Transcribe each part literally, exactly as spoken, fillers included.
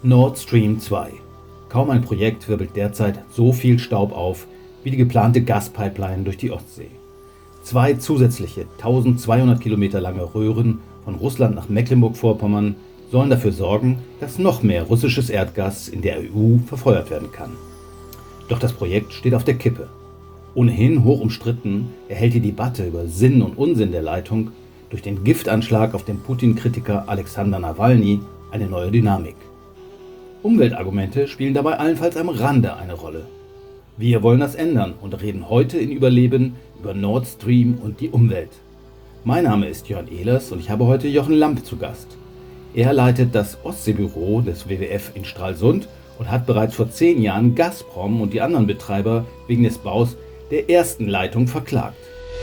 Nord Stream zwei. Kaum ein Projekt wirbelt derzeit so viel Staub auf wie die geplante Gaspipeline durch die Ostsee. Zwei zusätzliche tausendzweihundert Kilometer lange Röhren von Russland nach Mecklenburg-Vorpommern sollen dafür sorgen, dass noch mehr russisches Erdgas in der E U verfeuert werden kann. Doch das Projekt steht auf der Kippe. Ohnehin hoch umstritten erhält die Debatte über Sinn und Unsinn der Leitung durch den Giftanschlag auf den Putin-Kritiker Alexander Nawalny eine neue Dynamik. Umweltargumente spielen dabei allenfalls am Rande eine Rolle. Wir wollen das ändern und reden heute in Überleben über Nord Stream und die Umwelt. Mein Name ist Jörn Ehlers und ich habe heute Jochen Lamp zu Gast. Er leitet das Ostseebüro des W W F in Stralsund und hat bereits vor zehn Jahren Gazprom und die anderen Betreiber wegen des Baus der ersten Leitung verklagt.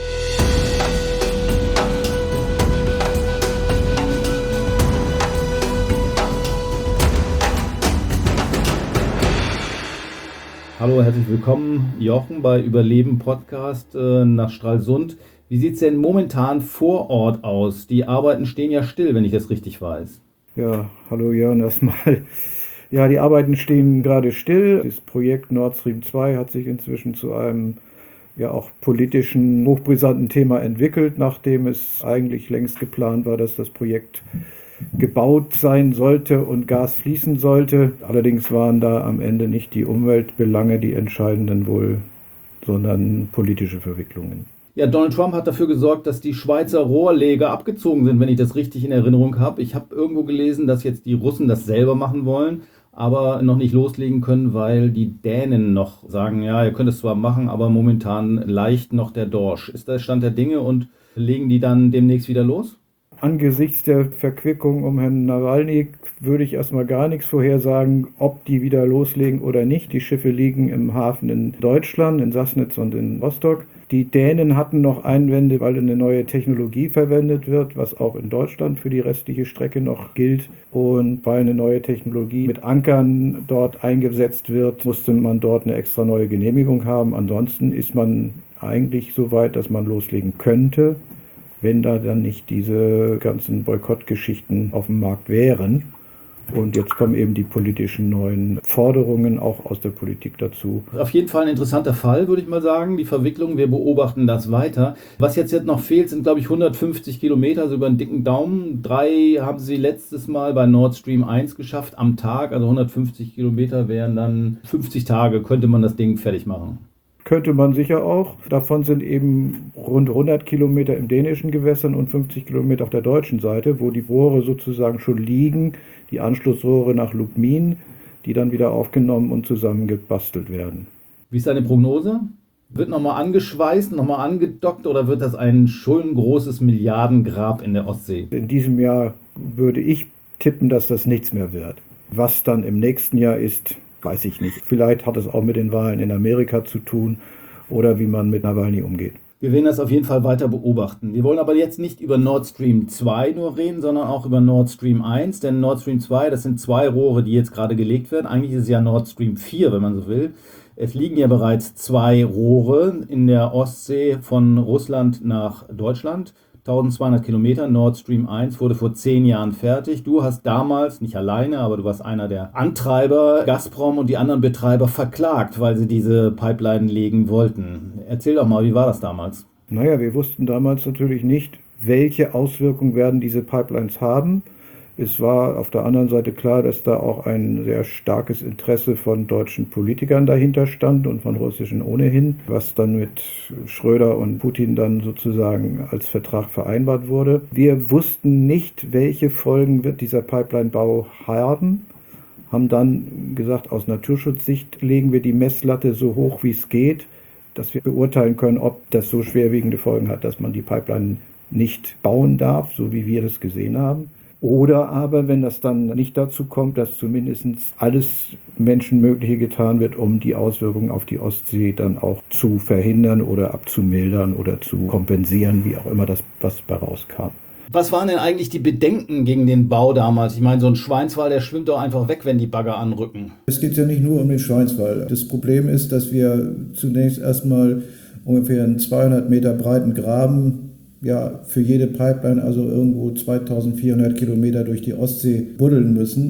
Hallo, herzlich willkommen, Jochen, bei Überleben Podcast äh, nach Stralsund. Wie sieht es denn momentan vor Ort aus? Die Arbeiten stehen ja still, wenn ich das richtig weiß. Ja, hallo Jörn erstmal. Ja, die Arbeiten stehen gerade still. Das Projekt Nord Stream zwei hat sich inzwischen zu einem ja auch politischen, hochbrisanten Thema entwickelt, nachdem es eigentlich längst geplant war, dass das Projekt gebaut sein sollte und Gas fließen sollte. Allerdings waren da am Ende nicht die Umweltbelange die entscheidenden wohl, sondern politische Verwicklungen. Ja, Donald Trump hat dafür gesorgt, dass die Schweizer Rohrleger abgezogen sind, wenn ich das richtig in Erinnerung habe. Ich habe irgendwo gelesen, dass jetzt die Russen das selber machen wollen, aber noch nicht loslegen können, weil die Dänen noch sagen, ja, ihr könnt es zwar machen, aber momentan leicht noch der Dorsch. Ist das Stand der Dinge und legen die dann demnächst wieder los? Angesichts der Verquickung um Herrn Nawalny würde ich erstmal gar nichts vorhersagen, ob die wieder loslegen oder nicht. Die Schiffe liegen im Hafen in Deutschland, in Sassnitz und in Rostock. Die Dänen hatten noch Einwände, weil eine neue Technologie verwendet wird, was auch in Deutschland für die restliche Strecke noch gilt. Und weil eine neue Technologie mit Ankern dort eingesetzt wird, musste man dort eine extra neue Genehmigung haben. Ansonsten ist man eigentlich so weit, dass man loslegen könnte, wenn da dann nicht diese ganzen Boykottgeschichten auf dem Markt wären. Und jetzt kommen eben die politischen neuen Forderungen auch aus der Politik dazu. Auf jeden Fall ein interessanter Fall, würde ich mal sagen. Die Verwicklung, wir beobachten das weiter. Was jetzt, jetzt noch fehlt, sind, glaube ich, hundertfünfzig Kilometer, also über einen dicken Daumen. Drei haben sie letztes Mal bei Nord Stream eins geschafft am Tag. Also hundertfünfzig Kilometer wären dann fünfzig Tage, könnte man das Ding fertig machen. Könnte man sicher auch. Davon sind eben rund hundert Kilometer im dänischen Gewässern und fünfzig Kilometer auf der deutschen Seite, wo die Rohre sozusagen schon liegen, die Anschlussrohre nach Lubmin, die dann wieder aufgenommen und zusammengebastelt werden. Wie ist deine Prognose? Wird nochmal angeschweißt, nochmal angedockt oder wird das ein schön großes Milliardengrab in der Ostsee? In diesem Jahr würde ich tippen, dass das nichts mehr wird. Was dann im nächsten Jahr ist, weiß ich nicht. Vielleicht hat es auch mit den Wahlen in Amerika zu tun oder wie man mit Nawalny umgeht. Wir werden das auf jeden Fall weiter beobachten. Wir wollen aber jetzt nicht über Nord Stream zwei nur reden, sondern auch über Nord Stream eins. Denn Nord Stream zwei, das sind zwei Rohre, die jetzt gerade gelegt werden. Eigentlich ist es ja Nord Stream vier, wenn man so will. Es liegen ja bereits zwei Rohre in der Ostsee von Russland nach Deutschland. eintausendzweihundert Kilometer, Nord Stream eins wurde vor zehn Jahren fertig. Du hast damals, nicht alleine, aber du warst einer der Antreiber, Gazprom und die anderen Betreiber verklagt, weil sie diese Pipeline legen wollten. Erzähl doch mal, wie war das damals? Naja, wir wussten damals natürlich nicht, welche Auswirkungen werden diese Pipelines haben. Es war auf der anderen Seite klar, dass da auch ein sehr starkes Interesse von deutschen Politikern dahinter stand und von russischen ohnehin, was dann mit Schröder und Putin dann sozusagen als Vertrag vereinbart wurde. Wir wussten nicht, welche Folgen wird dieser Pipeline-Bau haben, haben dann gesagt, aus Naturschutzsicht legen wir die Messlatte so hoch wie es geht, dass wir beurteilen können, ob das so schwerwiegende Folgen hat, dass man die Pipeline nicht bauen darf, so wie wir das gesehen haben. Oder aber, wenn das dann nicht dazu kommt, dass zumindest alles Menschenmögliche getan wird, um die Auswirkungen auf die Ostsee dann auch zu verhindern oder abzumildern oder zu kompensieren, wie auch immer das, was dabei rauskam. Was waren denn eigentlich die Bedenken gegen den Bau damals? Ich meine, so ein Schweinswal, der schwimmt doch einfach weg, wenn die Bagger anrücken. Es geht ja nicht nur um den Schweinswal. Das Problem ist, dass wir zunächst erstmal ungefähr einen zweihundert Meter breiten Graben ja für jede Pipeline also irgendwo zweitausendvierhundert Kilometer durch die Ostsee buddeln müssen.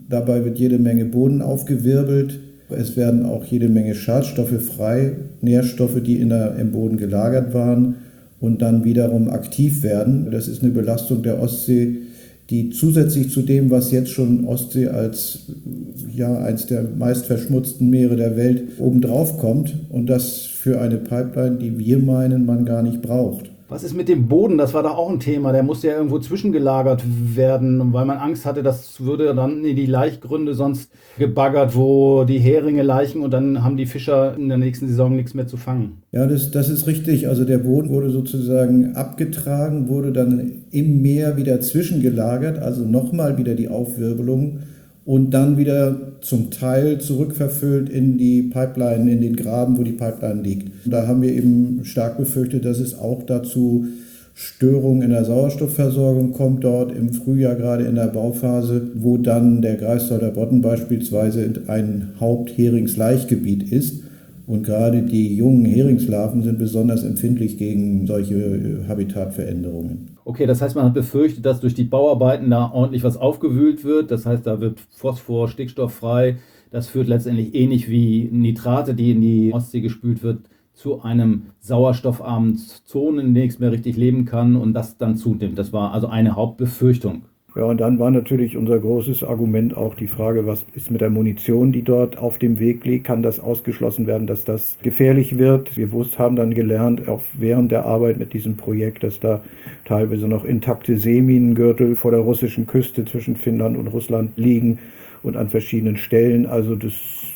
Dabei wird jede Menge Boden aufgewirbelt. Es werden auch jede Menge Schadstoffe frei, Nährstoffe, die in der, im Boden gelagert waren und dann wiederum aktiv werden. Das ist eine Belastung der Ostsee, die zusätzlich zu dem, was jetzt schon Ostsee als ja, eines der meist verschmutzten Meere der Welt obendrauf kommt und das für eine Pipeline, die wir meinen, man gar nicht braucht. Was ist mit dem Boden? Das war doch auch ein Thema. Der musste ja irgendwo zwischengelagert werden, weil man Angst hatte, das würde dann in die Laichgründe sonst gebaggert, wo die Heringe laichen und dann haben die Fischer in der nächsten Saison nichts mehr zu fangen. Ja, das, das ist richtig. Also der Boden wurde sozusagen abgetragen, wurde dann im Meer wieder zwischengelagert, also nochmal wieder die Aufwirbelung und dann wieder zum Teil zurückverfüllt in die Pipeline, in den Graben, wo die Pipeline liegt. Und da haben wir eben stark befürchtet, dass es auch dazu Störungen in der Sauerstoffversorgung kommt, dort im Frühjahr gerade in der Bauphase, wo dann der Greifswalder Bodden beispielsweise ein Hauptheringslaichgebiet ist. Und gerade die jungen Heringslarven sind besonders empfindlich gegen solche Habitatveränderungen. Okay, das heißt, man hat befürchtet, dass durch die Bauarbeiten da ordentlich was aufgewühlt wird. Das heißt, da wird Phosphor, Stickstoff frei. Das führt letztendlich ähnlich wie Nitrate, die in die Ostsee gespült wird, zu einem sauerstoffarmen Zone, in der nichts mehr richtig leben kann und das dann zunimmt. Das war also eine Hauptbefürchtung. Ja, und dann war natürlich unser großes Argument auch die Frage, was ist mit der Munition, die dort auf dem Weg liegt? Kann das ausgeschlossen werden, dass das gefährlich wird? Wir wussten, haben dann gelernt, auch während der Arbeit mit diesem Projekt, dass da teilweise noch intakte Seeminengürtel vor der russischen Küste zwischen Finnland und Russland liegen und an verschiedenen Stellen. Also das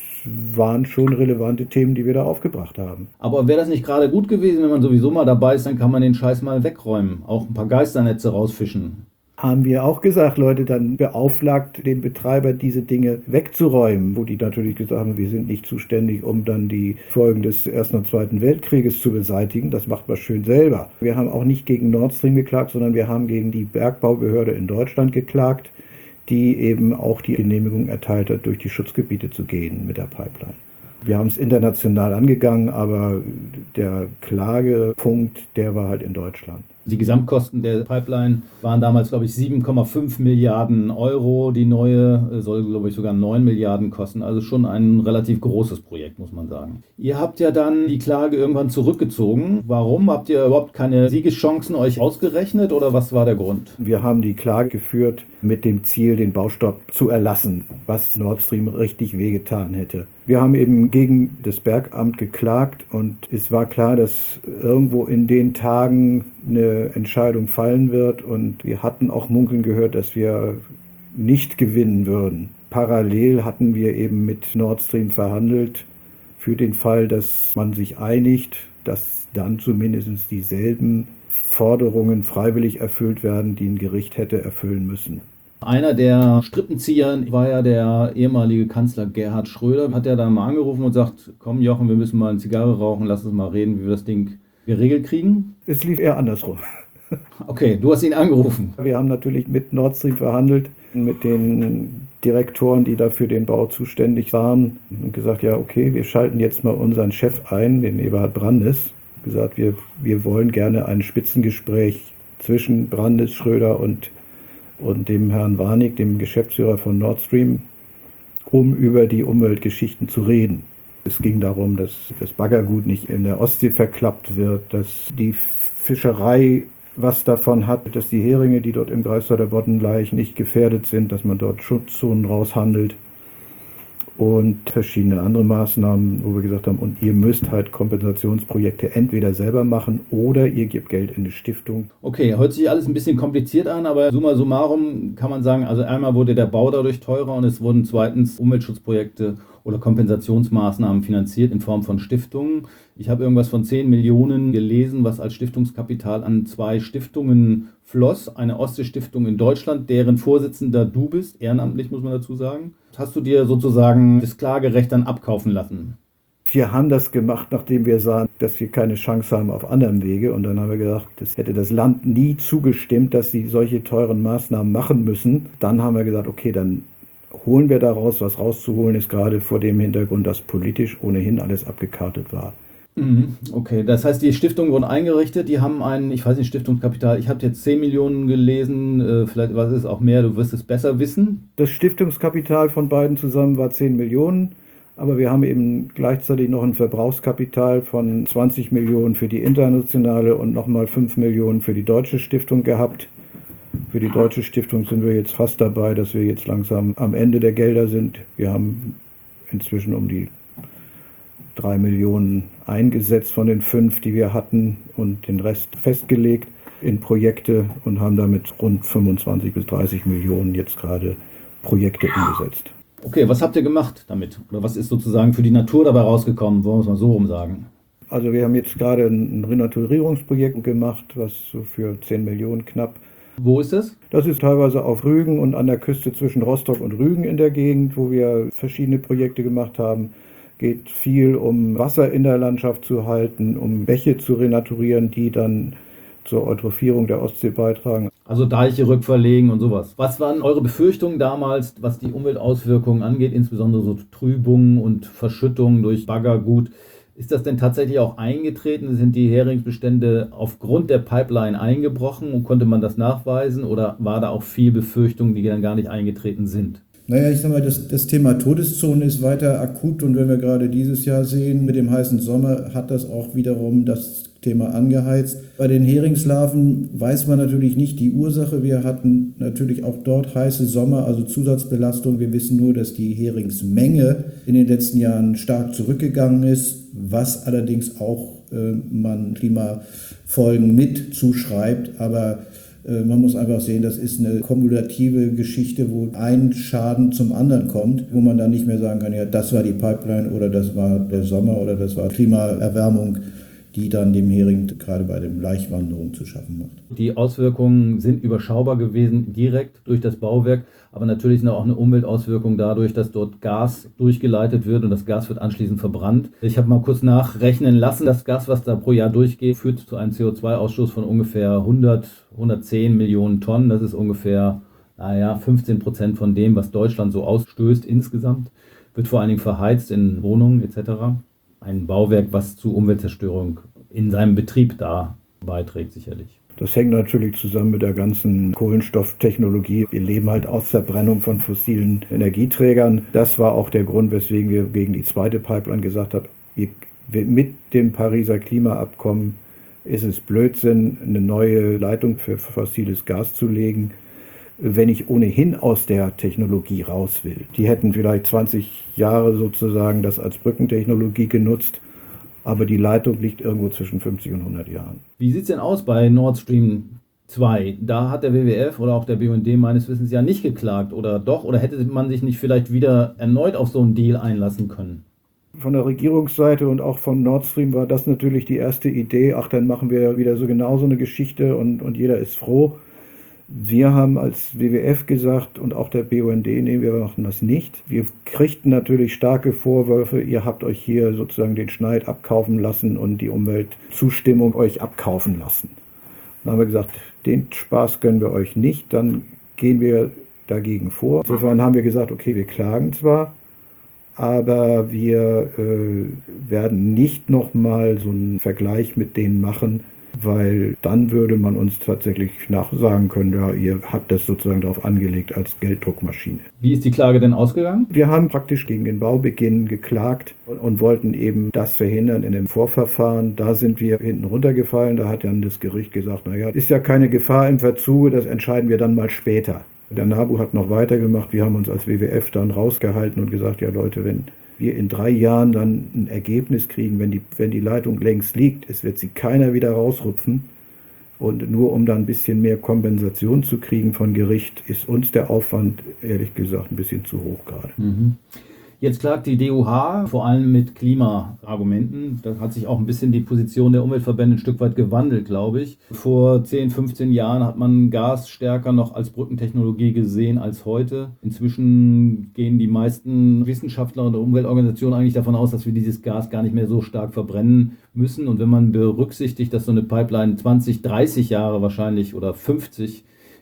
waren schon relevante Themen, die wir da aufgebracht haben. Aber wäre das nicht gerade gut gewesen, wenn man sowieso mal dabei ist, dann kann man den Scheiß mal wegräumen, auch ein paar Geisternetze rausfischen. Haben wir auch gesagt, Leute, dann beauflagt den Betreiber, diese Dinge wegzuräumen, wo die natürlich gesagt haben, wir sind nicht zuständig, um dann die Folgen des Ersten und Zweiten Weltkrieges zu beseitigen. Das macht man schön selber. Wir haben auch nicht gegen Nord Stream geklagt, sondern wir haben gegen die Bergbaubehörde in Deutschland geklagt, die eben auch die Genehmigung erteilt hat, durch die Schutzgebiete zu gehen mit der Pipeline. Wir haben es international angegangen, aber der Klagepunkt, der war halt in Deutschland. Die Gesamtkosten der Pipeline waren damals, glaube ich, sieben Komma fünf Milliarden Euro. Die neue soll, glaube ich, sogar neun Milliarden kosten. Also schon ein relativ großes Projekt, muss man sagen. Ihr habt ja dann die Klage irgendwann zurückgezogen. Warum? Habt ihr überhaupt keine Siegeschancen euch ausgerechnet oder was war der Grund? Wir haben die Klage geführt mit dem Ziel, den Baustopp zu erlassen, was Nord Stream richtig wehgetan hätte. Wir haben eben gegen das Bergamt geklagt und es war klar, dass irgendwo in den Tagen eine Entscheidung fallen wird und wir hatten auch munkeln gehört, dass wir nicht gewinnen würden. Parallel hatten wir eben mit Nord Stream verhandelt für den Fall, dass man sich einigt, dass dann zumindest dieselben Forderungen freiwillig erfüllt werden, die ein Gericht hätte erfüllen müssen. Einer der Strippenzieher war ja der ehemalige Kanzler Gerhard Schröder. Hat er dann mal angerufen und sagt, komm Jochen, wir müssen mal eine Zigarre rauchen, lass uns mal reden, wie wir das Ding geregelt kriegen? Es lief eher andersrum. Okay, du hast ihn angerufen. Wir haben natürlich mit Nord Stream verhandelt, mit den Direktoren, die da für den Bau zuständig waren und gesagt, ja okay, wir schalten jetzt mal unseren Chef ein, den Eberhard Brandes. Gesagt, wir, wir wollen gerne ein Spitzengespräch zwischen Brandes, Schröder und und dem Herrn Warnig, dem Geschäftsführer von Nord Stream, um über die Umweltgeschichten zu reden. Es ging darum, dass das Baggergut nicht in der Ostsee verklappt wird, dass die Fischerei was davon hat, dass die Heringe, die dort im Greifswalder Bodden laichen, nicht gefährdet sind, dass man dort Schutzzonen raushandelt und verschiedene andere Maßnahmen, wo wir gesagt haben, und ihr müsst halt Kompensationsprojekte entweder selber machen oder ihr gebt Geld in eine Stiftung. Okay, hört sich alles ein bisschen kompliziert an, aber summa summarum kann man sagen, also einmal wurde der Bau dadurch teurer und es wurden zweitens Umweltschutzprojekte oder Kompensationsmaßnahmen finanziert in Form von Stiftungen. Ich habe irgendwas von zehn Millionen gelesen, was als Stiftungskapital an zwei Stiftungen floss. Eine Ostsee-Stiftung in Deutschland, deren Vorsitzender du bist, ehrenamtlich muss man dazu sagen. Hast du dir sozusagen das Klagerecht dann abkaufen lassen? Wir haben das gemacht, nachdem wir sahen, dass wir keine Chance haben auf anderem Wege. Und dann haben wir gesagt, das hätte das Land nie zugestimmt, dass sie solche teuren Maßnahmen machen müssen. Dann haben wir gesagt, okay, dann holen wir daraus, was rauszuholen ist, gerade vor dem Hintergrund, dass politisch ohnehin alles abgekartet war. Mhm, okay, das heißt, die Stiftungen wurden eingerichtet, die haben ein, ich weiß nicht, Stiftungskapital, ich habe jetzt zehn Millionen gelesen, äh, vielleicht was ist auch mehr, du wirst es besser wissen. Das Stiftungskapital von beiden zusammen war zehn Millionen, aber wir haben eben gleichzeitig noch ein Verbrauchskapital von zwanzig Millionen für die internationale und nochmal fünf Millionen für die deutsche Stiftung gehabt. Für die deutsche Stiftung sind wir jetzt fast dabei, dass wir jetzt langsam am Ende der Gelder sind. Wir haben inzwischen um die drei Millionen eingesetzt von den fünf, die wir hatten, und den Rest festgelegt in Projekte und haben damit rund fünfundzwanzig bis dreißig Millionen jetzt gerade Projekte umgesetzt. Okay, was habt ihr gemacht damit? Oder was ist sozusagen für die Natur dabei rausgekommen, wollen wir es mal so rum sagen? Also wir haben jetzt gerade ein Renaturierungsprojekt gemacht, was so für zehn Millionen knapp. Wo ist das? Das ist teilweise auf Rügen und an der Küste zwischen Rostock und Rügen in der Gegend, wo wir verschiedene Projekte gemacht haben. Geht viel um Wasser in der Landschaft zu halten, um Bäche zu renaturieren, die dann zur Eutrophierung der Ostsee beitragen. Also Deiche rückverlegen und sowas. Was waren eure Befürchtungen damals, was die Umweltauswirkungen angeht, insbesondere so Trübungen und Verschüttungen durch Baggergut? Ist das denn tatsächlich auch eingetreten? Sind die Heringsbestände aufgrund der Pipeline eingebrochen und konnte man das nachweisen? Oder war da auch viel Befürchtung, die dann gar nicht eingetreten sind? Naja, ich sag mal, das, das Thema Todeszone ist weiter akut, und wenn wir gerade dieses Jahr sehen, mit dem heißen Sommer hat das auch wiederum das Thema angeheizt. Bei den Heringslarven weiß man natürlich nicht die Ursache. Wir hatten natürlich auch dort heiße Sommer, also Zusatzbelastung. Wir wissen nur, dass die Heringsmenge in den letzten Jahren stark zurückgegangen ist, was allerdings auch äh, man Klimafolgen mit zuschreibt. Aber man muss einfach sehen, das ist eine kumulative Geschichte, wo ein Schaden zum anderen kommt, wo man dann nicht mehr sagen kann, ja, das war die Pipeline oder das war der Sommer oder das war Klimaerwärmung, die dann dem Hering gerade bei den Laichwanderungen zu schaffen macht. Die Auswirkungen sind überschaubar gewesen, direkt durch das Bauwerk, aber natürlich ist auch eine Umweltauswirkung dadurch, dass dort Gas durchgeleitet wird und das Gas wird anschließend verbrannt. Ich habe mal kurz nachrechnen lassen, das Gas, was da pro Jahr durchgeht, führt zu einem C O zwei Ausstoß von ungefähr hundert, hundertzehn Millionen Tonnen. Das ist ungefähr, naja, fünfzehn Prozent von dem, was Deutschland so ausstößt insgesamt. Wird vor allen Dingen verheizt in Wohnungen et cetera. Ein Bauwerk, was zu Umweltzerstörung in seinem Betrieb da beiträgt, sicherlich. Das hängt natürlich zusammen mit der ganzen Kohlenstofftechnologie. Wir leben halt aus Verbrennung von fossilen Energieträgern. Das war auch der Grund, weswegen wir gegen die zweite Pipeline gesagt haben, mit dem Pariser Klimaabkommen ist es Blödsinn, eine neue Leitung für fossiles Gas zu legen, wenn ich ohnehin aus der Technologie raus will. Die hätten vielleicht zwanzig Jahre sozusagen das als Brückentechnologie genutzt, aber die Leitung liegt irgendwo zwischen fünfzig und hundert Jahren. Wie sieht es denn aus bei Nord Stream zwei? Da hat der W W F oder auch der B U N D meines Wissens ja nicht geklagt, oder doch? Oder hätte man sich nicht vielleicht wieder erneut auf so einen Deal einlassen können? Von der Regierungsseite und auch von Nord Stream war das natürlich die erste Idee. Ach, dann machen wir wieder so genau so eine Geschichte und, und jeder ist froh. Wir haben als W W F gesagt und auch der B U N D, nee, wir machen das nicht. Wir kriegten natürlich starke Vorwürfe, ihr habt euch hier sozusagen den Schneid abkaufen lassen und die Umweltzustimmung euch abkaufen lassen. Dann haben wir gesagt, den Spaß gönnen wir euch nicht, dann gehen wir dagegen vor. Insofern haben wir gesagt, okay, wir klagen zwar, aber wir äh, werden nicht nochmal so einen Vergleich mit denen machen, weil dann würde man uns tatsächlich nachsagen können, ja, ihr habt das sozusagen darauf angelegt als Gelddruckmaschine. Wie ist die Klage denn ausgegangen? Wir haben praktisch gegen den Baubeginn geklagt und, und wollten eben das verhindern in dem Vorverfahren. Da sind wir hinten runtergefallen, da hat dann das Gericht gesagt, naja, ist ja keine Gefahr im Verzuge, das entscheiden wir dann mal später. Der NABU hat noch weitergemacht, wir haben uns als W W F dann rausgehalten und gesagt, ja Leute, wenn wir in drei Jahren dann ein Ergebnis kriegen, wenn die, wenn die Leitung längst liegt, es wird sie keiner wieder rausrupfen. Und nur um dann ein bisschen mehr Kompensation zu kriegen von Gericht, ist uns der Aufwand, ehrlich gesagt, ein bisschen zu hoch gerade. Mhm. Jetzt klagt die D U H vor allem mit Klimaargumenten. Da hat sich auch ein bisschen die Position der Umweltverbände ein Stück weit gewandelt, glaube ich. Vor zehn, fünfzehn Jahren hat man Gas stärker noch als Brückentechnologie gesehen als heute. Inzwischen gehen die meisten Wissenschaftler und Umweltorganisationen eigentlich davon aus, dass wir dieses Gas gar nicht mehr so stark verbrennen müssen. Und wenn man berücksichtigt, dass so eine Pipeline zwanzig, dreißig Jahre wahrscheinlich oder fünfzig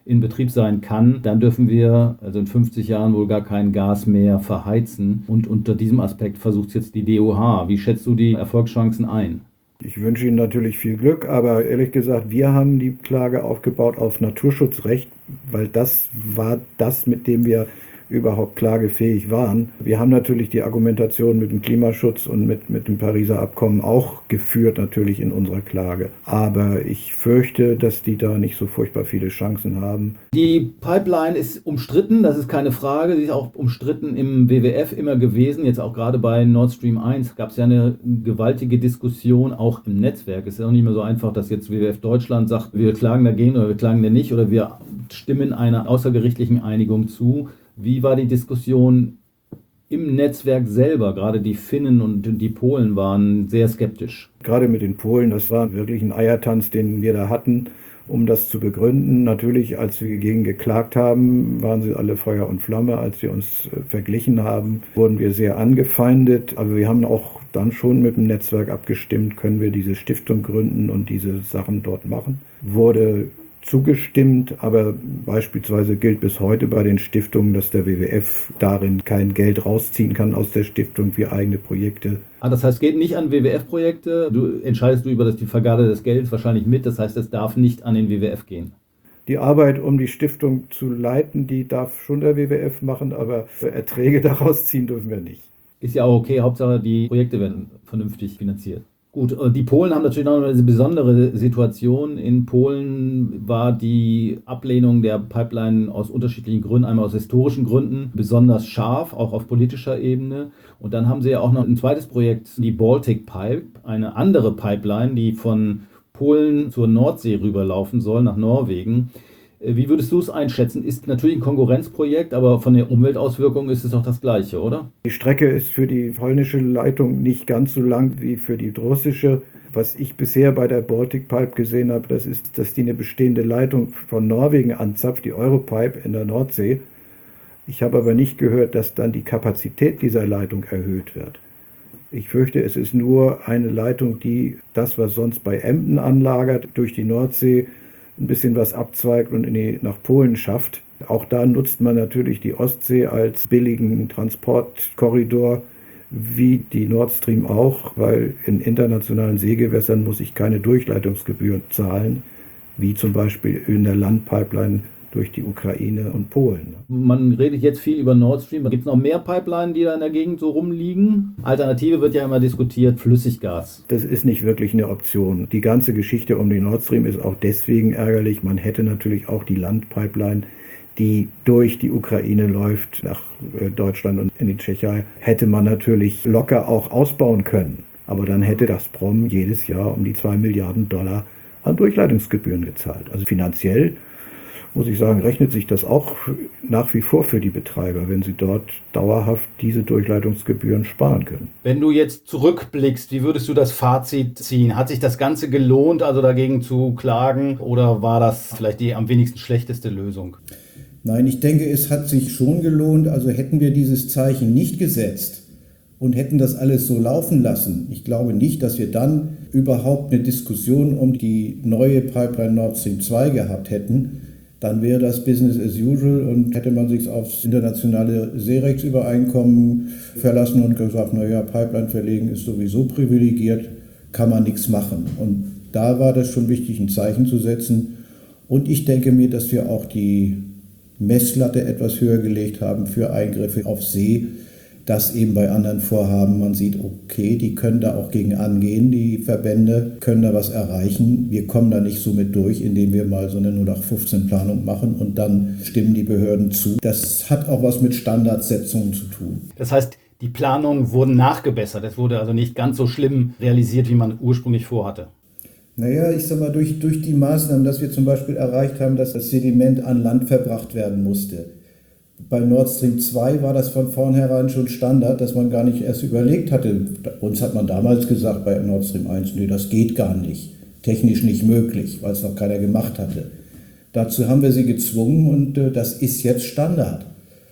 in Betrieb sein kann, dann dürfen wir also in fünfzig Jahren wohl gar kein Gas mehr verheizen. Und unter diesem Aspekt versucht jetzt die D O H. Wie schätzt du die Erfolgschancen ein? Ich wünsche Ihnen natürlich viel Glück, aber ehrlich gesagt, wir haben die Klage aufgebaut auf Naturschutzrecht, weil das war das, mit dem wir überhaupt klagefähig waren. Wir haben natürlich die Argumentation mit dem Klimaschutz und mit, mit dem Pariser Abkommen auch geführt, natürlich in unserer Klage. Aber ich fürchte, dass die da nicht so furchtbar viele Chancen haben. Die Pipeline ist umstritten, das ist keine Frage. Sie ist auch umstritten im W W F immer gewesen. Jetzt auch gerade bei Nord Stream eins gab es ja eine gewaltige Diskussion, auch im Netzwerk. Es ist auch nicht mehr so einfach, dass jetzt W W F Deutschland sagt, wir klagen dagegen oder wir klagen da nicht oder wir stimmen einer außergerichtlichen Einigung zu. Wie war die Diskussion im Netzwerk selber? Gerade die Finnen und die Polen waren sehr skeptisch. Gerade mit den Polen, das war wirklich ein Eiertanz, den wir da hatten, um das zu begründen. Natürlich, als wir gegen geklagt haben, waren sie alle Feuer und Flamme. Als wir uns verglichen haben, wurden wir sehr angefeindet. Aber wir haben auch dann schon mit dem Netzwerk abgestimmt, können wir diese Stiftung gründen und diese Sachen dort machen. Wurde zugestimmt, aber beispielsweise gilt bis heute bei den Stiftungen, dass der W W F darin kein Geld rausziehen kann aus der Stiftung für eigene Projekte. Ah, das heißt, es geht nicht an W W F-Projekte. Du entscheidest du über das, die Vergabe des Geldes wahrscheinlich mit. Das heißt, es darf nicht an den W W F gehen. Die Arbeit, um die Stiftung zu leiten, die darf schon der W W F machen, aber Erträge daraus ziehen dürfen wir nicht. Ist ja auch okay, Hauptsache die Projekte werden vernünftig finanziert. Gut, die Polen haben natürlich noch eine besondere Situation. In Polen war die Ablehnung der Pipeline aus unterschiedlichen Gründen, einmal aus historischen Gründen, besonders scharf, auch auf politischer Ebene. Und dann haben sie ja auch noch ein zweites Projekt, die Baltic Pipe, eine andere Pipeline, die von Polen zur Nordsee rüberlaufen soll, nach Norwegen. Wie würdest du es einschätzen? Ist natürlich ein Konkurrenzprojekt, aber von der Umweltauswirkung ist es doch das Gleiche, oder? Die Strecke ist für die polnische Leitung nicht ganz so lang wie für die russische. Was ich bisher bei der Baltic Pipe gesehen habe, das ist, dass die eine bestehende Leitung von Norwegen anzapft, die Europipe in der Nordsee. Ich habe aber nicht gehört, dass dann die Kapazität dieser Leitung erhöht wird. Ich fürchte, es ist nur eine Leitung, die das, was sonst bei Emden anlagert, durch die Nordsee ein bisschen was abzweigt und in die, nach Polen schafft. Auch da nutzt man natürlich die Ostsee als billigen Transportkorridor, wie die Nord Stream auch, weil in internationalen Seegewässern muss ich keine Durchleitungsgebühren zahlen, wie zum Beispiel in der Landpipeline durch die Ukraine und Polen. Man redet jetzt viel über Nord Stream. Gibt es noch mehr Pipelines, die da in der Gegend so rumliegen? Alternative wird ja immer diskutiert, Flüssiggas. Das ist nicht wirklich eine Option. Die ganze Geschichte um die Nord Stream ist auch deswegen ärgerlich. Man hätte natürlich auch die Landpipeline, die durch die Ukraine läuft, nach Deutschland und in die Tschechei, hätte man natürlich locker auch ausbauen können. Aber dann hätte Gazprom jedes Jahr um die zwei Milliarden Dollar an Durchleitungsgebühren gezahlt. Also finanziell, muss ich sagen, rechnet sich das auch nach wie vor für die Betreiber, wenn sie dort dauerhaft diese Durchleitungsgebühren sparen können. Wenn du jetzt zurückblickst, wie würdest du das Fazit ziehen? Hat sich das Ganze gelohnt, also dagegen zu klagen, oder war das vielleicht die am wenigsten schlechteste Lösung? Nein, ich denke, es hat sich schon gelohnt. Also hätten wir dieses Zeichen nicht gesetzt und hätten das alles so laufen lassen, ich glaube nicht, dass wir dann überhaupt eine Diskussion um die neue Pipeline Nord Stream zwei gehabt hätten. Dann wäre das Business as usual und hätte man sich aufs internationale Seerechtsübereinkommen verlassen und gesagt, naja, Pipeline verlegen ist sowieso privilegiert, kann man nichts machen. Und da war das schon wichtig, ein Zeichen zu setzen. Und ich denke mir, dass wir auch die Messlatte etwas höher gelegt haben für Eingriffe auf See, dass eben bei anderen Vorhaben man sieht, okay, die können da auch gegen angehen, die Verbände können da was erreichen. Wir kommen da nicht so mit durch, indem wir mal so eine null acht fünfzehn Planung machen und dann stimmen die Behörden zu. Das hat auch was mit Standardsetzungen zu tun. Das heißt, die Planungen wurden nachgebessert. Es wurde also nicht ganz so schlimm realisiert, wie man ursprünglich vorhatte. Naja, ich sag mal, durch, durch die Maßnahmen, dass wir zum Beispiel erreicht haben, dass das Sediment an Land verbracht werden musste. Bei Nord Stream zwei war das von vornherein schon Standard, dass man gar nicht erst überlegt hatte. Uns hat man damals gesagt bei Nord Stream eins, nee, das geht gar nicht, technisch nicht möglich, weil es noch keiner gemacht hatte. Dazu haben wir sie gezwungen und äh, das ist jetzt Standard.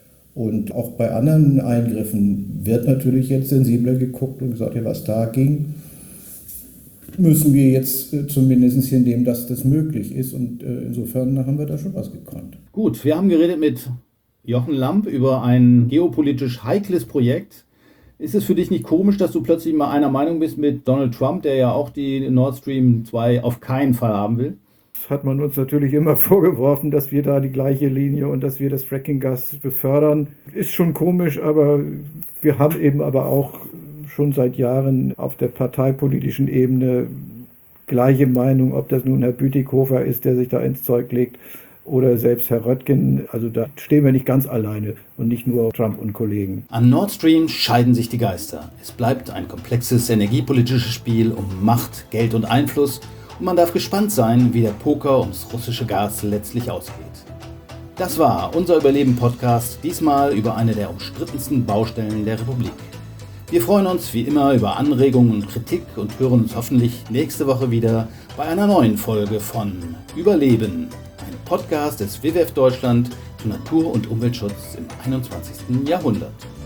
Und auch bei anderen Eingriffen wird natürlich jetzt sensibler geguckt und gesagt, ja, was da ging, müssen wir jetzt äh, zumindest hinnehmen, dass das möglich ist. Und äh, insofern haben wir da schon was gekonnt. Gut, wir haben geredet mit Jochen Lamp über ein geopolitisch heikles Projekt. Ist es für dich nicht komisch, dass du plötzlich mal einer Meinung bist mit Donald Trump, der ja auch die Nord Stream zwei auf keinen Fall haben will? Das hat man uns natürlich immer vorgeworfen, dass wir da die gleiche Linie und dass wir das Fracking-Gas befördern. Ist schon komisch, aber wir haben eben aber auch schon seit Jahren auf der parteipolitischen Ebene gleiche Meinung, ob das nun Herr Bütikofer ist, der sich da ins Zeug legt, oder selbst Herr Röttgen. Also da stehen wir nicht ganz alleine und nicht nur Trump und Kollegen. An Nord Stream scheiden sich die Geister. Es bleibt ein komplexes energiepolitisches Spiel um Macht, Geld und Einfluss und man darf gespannt sein, wie der Poker ums russische Gas letztlich ausgeht. Das war unser Überleben-Podcast, diesmal über eine der umstrittensten Baustellen der Republik. Wir freuen uns wie immer über Anregungen und Kritik und hören uns hoffentlich nächste Woche wieder bei einer neuen Folge von Überleben, ein Podcast des W W F Deutschland zu Natur- und Umweltschutz im einundzwanzigsten Jahrhundert.